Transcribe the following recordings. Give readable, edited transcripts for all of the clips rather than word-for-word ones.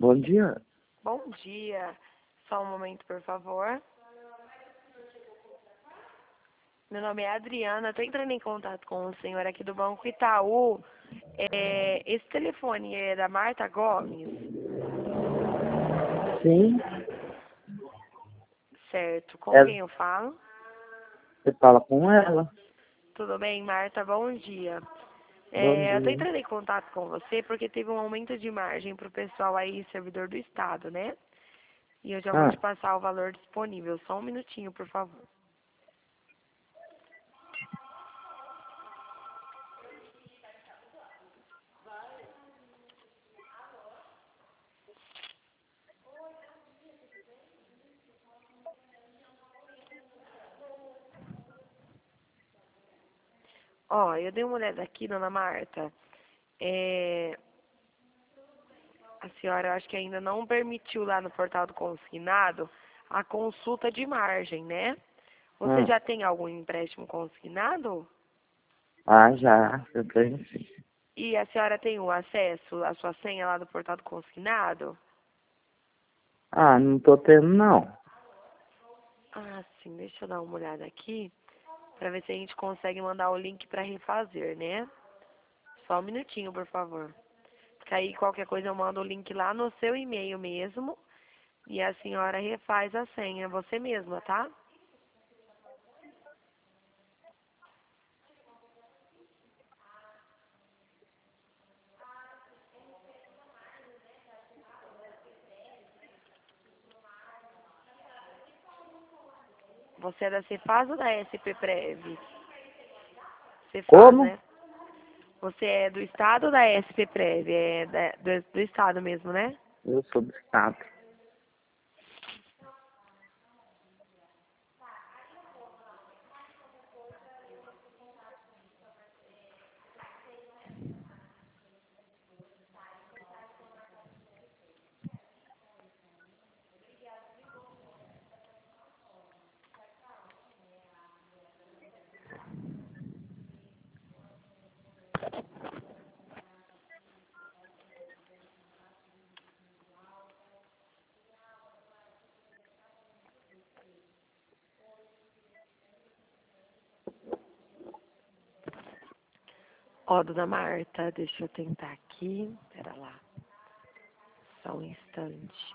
Bom dia. Bom dia. Só um momento, por favor. Meu nome é Adriana. Estou entrando em contato com o senhor aqui do Banco Itaú. Esse telefone é da Marta Gomes? Sim, Certo. Com é, quem eu falo? você fala com ela. Tudo bem, Marta? Bom dia. Bom Eu estou dia. entrando em contato com você porque teve um aumento de margem para o pessoal aí, servidor do Estado, né? E eu já vou Ah, te passar o valor disponível. Só um minutinho, por favor. Ó, eu dei uma olhada aqui, dona Marta. A senhora, eu acho que ainda não permitiu lá no portal do consignado a consulta de margem, né? Você ah, já tem algum empréstimo consignado? já, eu tenho sim. E a senhora tem o acesso à sua senha lá do portal do consignado? Ah, não tô tendo não. Ah, sim, deixa eu dar uma olhada aqui para ver se a gente consegue mandar o link para refazer, né? Só um minutinho, por favor. Porque aí qualquer coisa eu mando o link lá no seu e-mail mesmo e a senhora refaz a senha, você mesma, tá? Você é da Cefaz ou da SP-Prev? Cefaz, Como? né? Você é do Estado ou da SP-Prev? É do Estado mesmo, né? Eu sou do estado. Ó, dona Marta, deixa eu tentar aqui. Pera lá. Só um instante.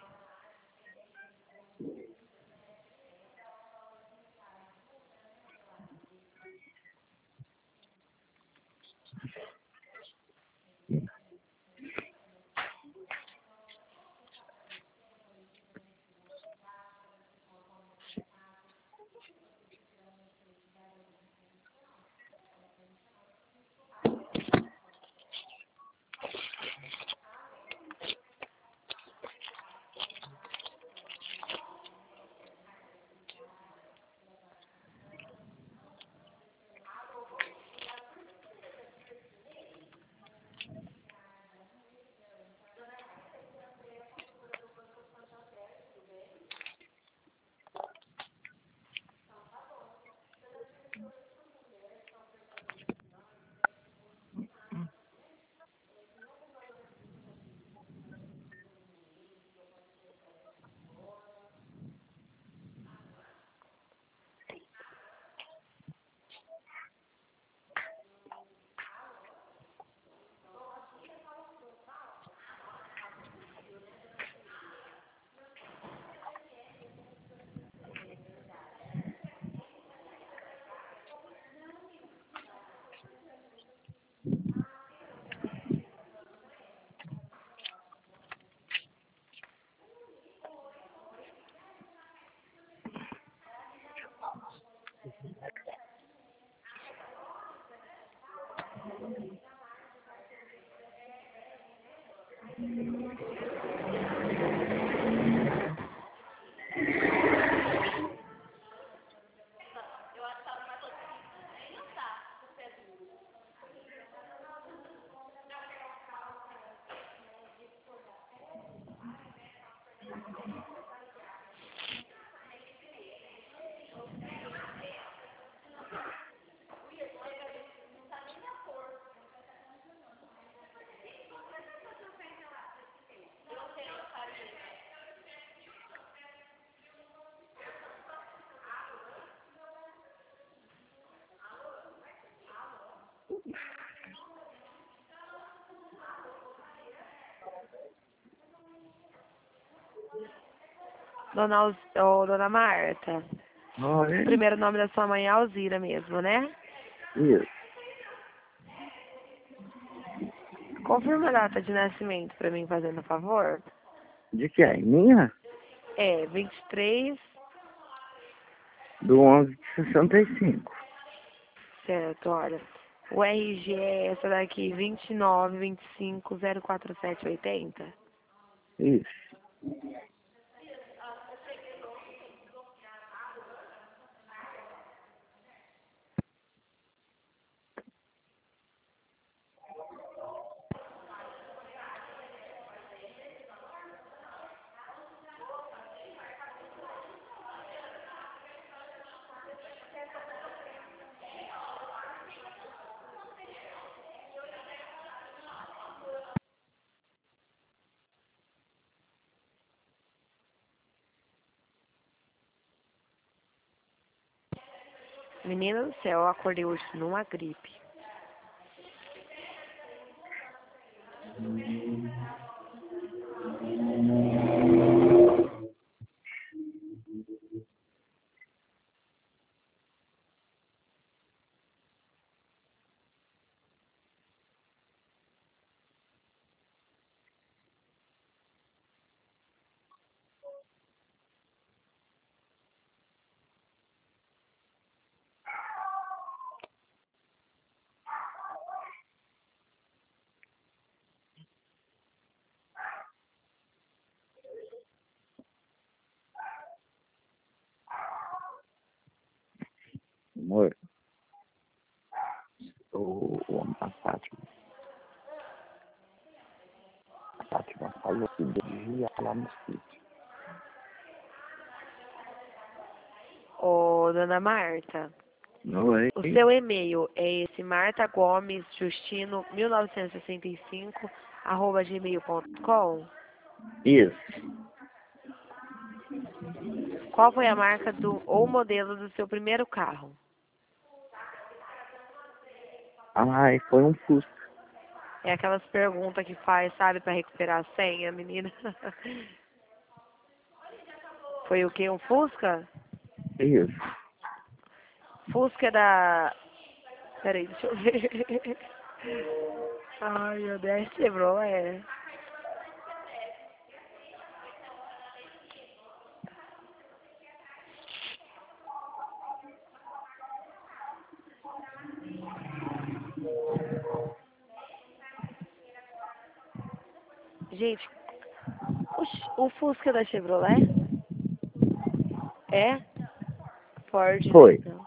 Dona Marta, o Oi. primeiro nome da sua mãe é Alzira mesmo, né? Isso. Confirma a data de nascimento pra mim, fazendo favor. De que é? Minha? É, 23, Do 11 de 65. certo, olha. O RG é essa daqui, 2925047080. Isso. Menina do céu, eu acordei hoje numa gripe. Amor. A Fátima. A Fátima falou que devia lá no sítio. Ô, Dona Marta, Oi. o seu e-mail é esse martagomesjustino1965 @gmail.com? Isso. Qual foi a marca ou modelo do seu primeiro carro? Ai, foi um Fusca. É aquelas perguntas que faz, sabe, para recuperar a senha, menina. Foi o quê? Um Fusca? Isso. Fusca é da... Peraí, deixa eu ver. Ai, meu Deus, quebrou, é. Gente, o Fusca da Chevrolet? É? Ford, né, Foi. então.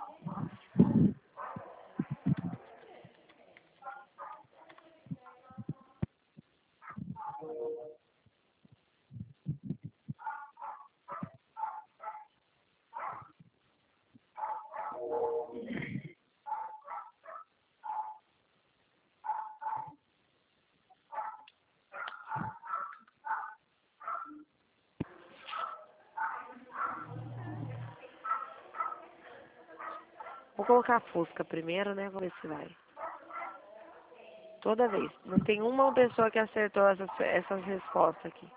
Vou colocar Fusca primeiro, né? Vamos ver se vai. Toda vez. Não tem uma pessoa que acertou essas respostas aqui.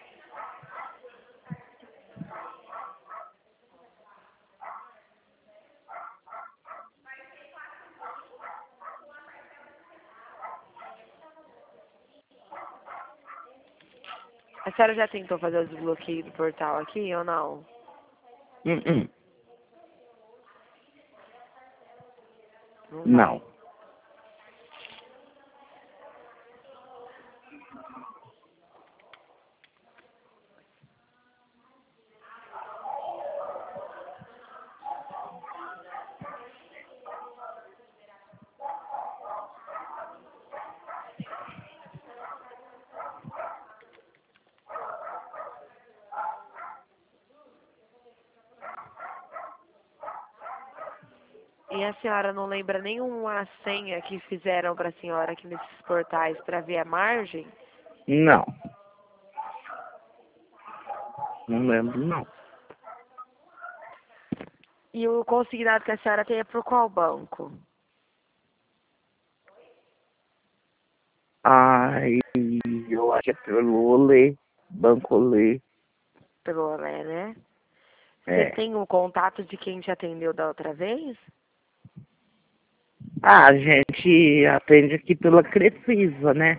A senhora já tentou fazer o desbloqueio do portal aqui ou não? Uh-uh. Não vai. Não. E a senhora não lembra nenhuma senha que fizeram para a senhora aqui nesses portais para ver a margem? Não. Não lembro, não. E o consignado que a senhora tem é por qual banco? Ai, eu acho que é pelo Olê. Banco Olê. pelo Olé, né? Você É. tem o contato de quem te atendeu da outra vez? Ah, a gente atende aqui pela Crefisa, né?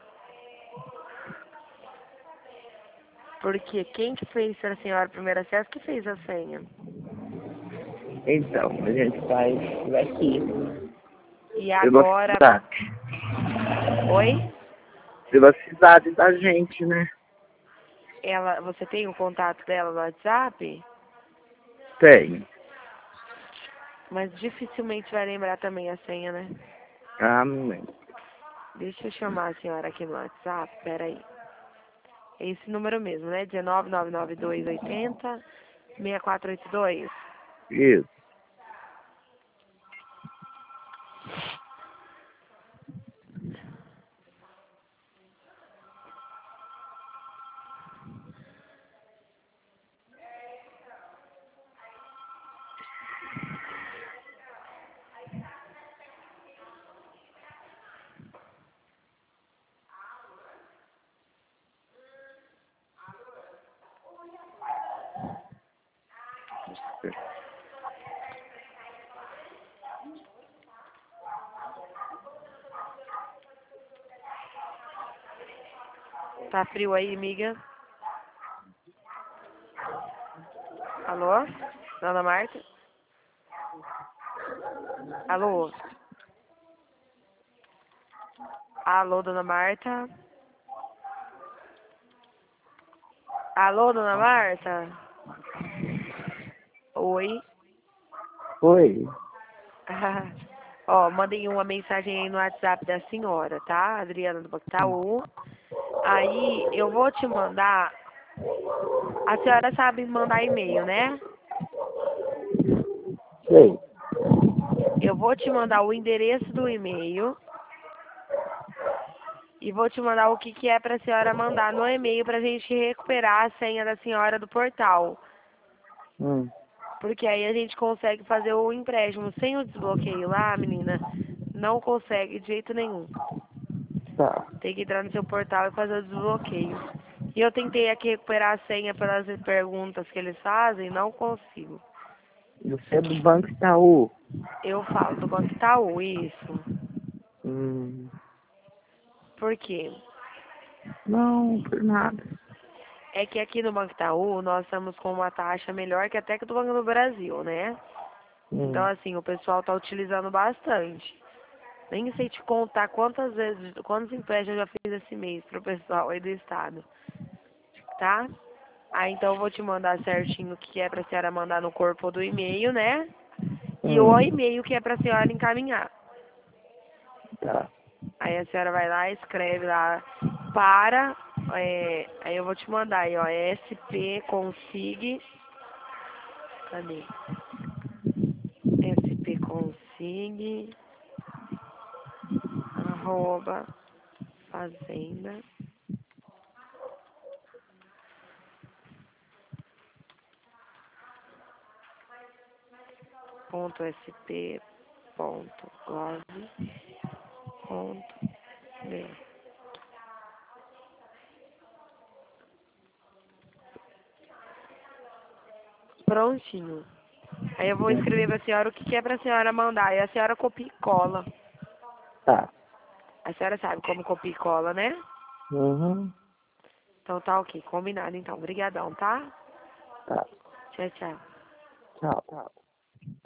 Porque quem que fez a senhora primeiro acesso que fez a senha? Então, a gente faz aqui, E pela agora... cidade. Oi? Pela cidade da gente, né? Você tem o contato dela no WhatsApp? Tem. Mas dificilmente vai lembrar também a senha, né? Ah, não lembro. Deixa eu chamar a senhora aqui no WhatsApp, peraí. É esse número mesmo, né? 1999280-6482. Isso. Tá frio aí, amiga? Alô? Dona Marta? Alô? Alô, Dona Marta? Alô, Dona Marta? Oi? Oi. Ó, mandei uma mensagem aí no WhatsApp da senhora, tá? Adriana do Bactaú. Aí eu vou te mandar. A senhora sabe mandar e-mail, né? Sei. Eu vou te mandar o endereço do e-mail e vou te mandar o que é pra senhora mandar no e-mail pra gente recuperar a senha da senhora do portal. Hum. Porque aí a gente consegue fazer o empréstimo. Sem o desbloqueio lá, menina, não consegue de jeito nenhum. Tá. Tem que entrar no seu portal e fazer o desbloqueio. E eu tentei aqui recuperar a senha pelas perguntas que eles fazem, não consigo. Você é do Banco Itaú? Eu falo do Banco Itaú, isso. Hum. Por quê? Não, por nada. É que aqui no Banco Itaú nós estamos com uma taxa melhor que até que do Banco do Brasil, né? Então, Hum. assim, o pessoal tá utilizando bastante. Nem sei te contar quantas vezes, quantos empréstimos eu já fiz esse mês pro pessoal aí do estado, tá? Aí então eu vou te mandar certinho o que é pra senhora mandar no corpo do e-mail, né? E o Hum. e-mail que é pra senhora encaminhar. Tá. Aí a senhora vai lá, escreve lá para, aí eu vou te mandar aí, ó, SP Consig, cadê? SP Consig, arroba, fazenda, ponto SP, ponto, gov, ponto, br. Prontinho. Aí eu vou escrever pra senhora o que é pra senhora mandar. Aí a senhora copia e cola. Tá. A senhora sabe como copia e cola, né? Uhum. Então tá ok, combinado então. Obrigadão, tá? Tá. Tchau, tchau. Tchau.